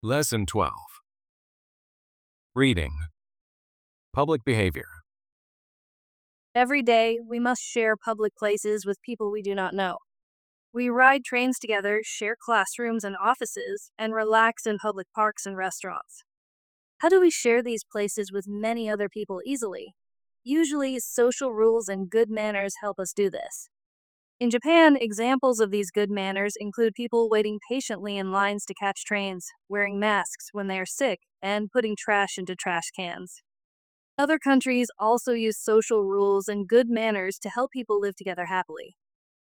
Lesson 12. Reading. Public behavior. Every day, we must share public places with people we do not know. We ride trains together, share classrooms and offices, and relax in public parks and restaurants. How do we share these places with many other people easily? Usually, social rules and good manners help us do this. In Japan, examples of these good manners include people waiting patiently in lines to catch trains, wearing masks when they are sick, and putting trash into trash cans. Other countries also use social rules and good manners to help people live together happily.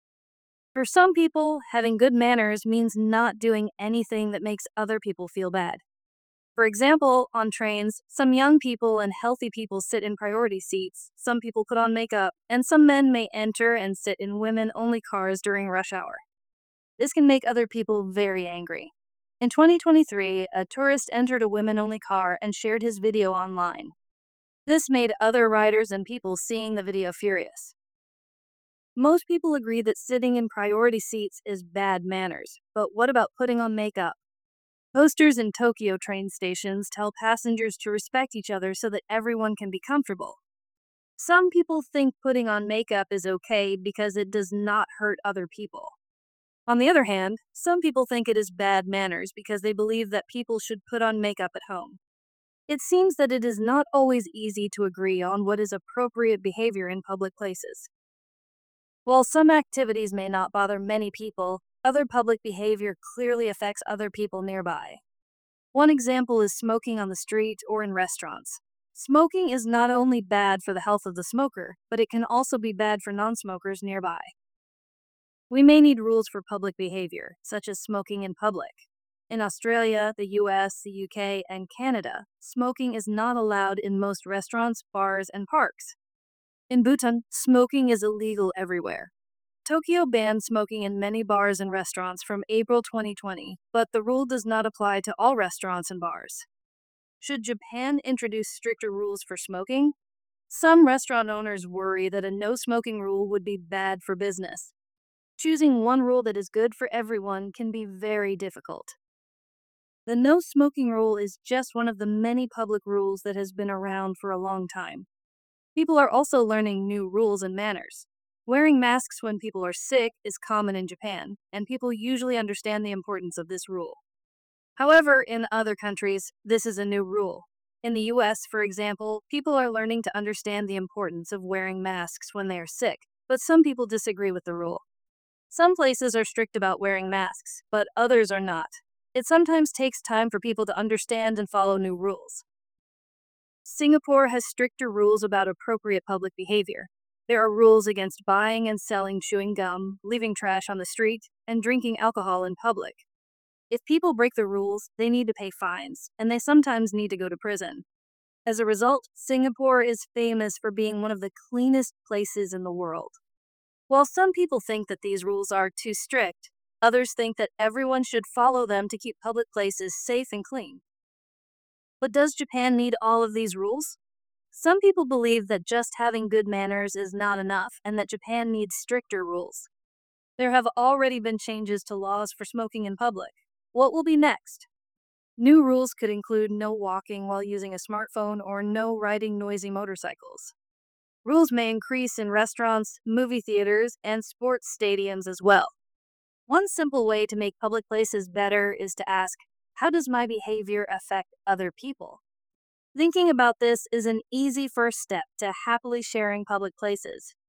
For some people, having good manners means not doing anything that makes other people feel bad. For example, on trains, some young people and healthy people sit in priority seats, some people put on makeup, and some men may enter and sit in women only cars during rush hour. This can make other people very angry. In 2023, a tourist entered a women only car and shared his video online. This made other riders and people seeing the video furious. Most people agree that sitting in priority seats is bad manners, but what about putting on makeup? Posters in Tokyo train stations tell passengers to respect each other so that everyone can be comfortable. Some people think putting on makeup is okay because it does not hurt other people. On the other hand, some people think it is bad manners because they believe that people should put on makeup at home. It seems that it is not always easy to agree on what is appropriate behavior in public places. While some activities may not bother many people, other public behavior clearly affects other people nearby. One example is smoking on the street or in restaurants. Smoking is not only bad for the health of the smoker, but it can also be bad for non-smokers nearby. We may need rules for public behavior, such as smoking in public. In Australia, the US, the UK, and Canada, smoking is not allowed in most restaurants, bars, and parks. In Bhutan, smoking is illegal everywhere. Tokyo banned smoking in many bars and restaurants from April 2020, but the rule does not apply to all restaurants and bars. Should Japan introduce stricter rules for smoking? Some restaurant owners worry that a no smoking rule would be bad for business. Choosing one rule that is good for everyone can be very difficult. The no smoking rule is just one of the many public rules that has been around for a long time. People are also learning new rules and manners. Wearing masks when people are sick is common in Japan, and people usually understand the importance of this rule. However, in other countries, this is a new rule. In the US, for example, people are learning to understand the importance of wearing masks when they are sick, but some people disagree with the rule. Some places are strict about wearing masks, but others are not. It sometimes takes time for people to understand and follow new rules. Singapore has stricter rules about appropriate public behavior. There are rules against buying and selling chewing gum, leaving trash on the street, and drinking alcohol in public. If people break the rules, they need to pay fines, and they sometimes need to go to prison. As a result, Singapore is famous for being one of the cleanest places in the world. While some people think that these rules are too strict, others think that everyone should follow them to keep public places safe and clean. But does Japan need all of these rules? Some people believe that just having good manners is not enough and that Japan needs stricter rules. There have already been changes to laws for smoking in public. What will be next? New rules could include no walking while using a smartphone or no riding noisy motorcycles. Rules may increase in restaurants, movie theaters, and sports stadiums as well. One simple way to make public places better is to ask, how does my behavior affect other people? Thinking about this is an easy first step to happily sharing public places.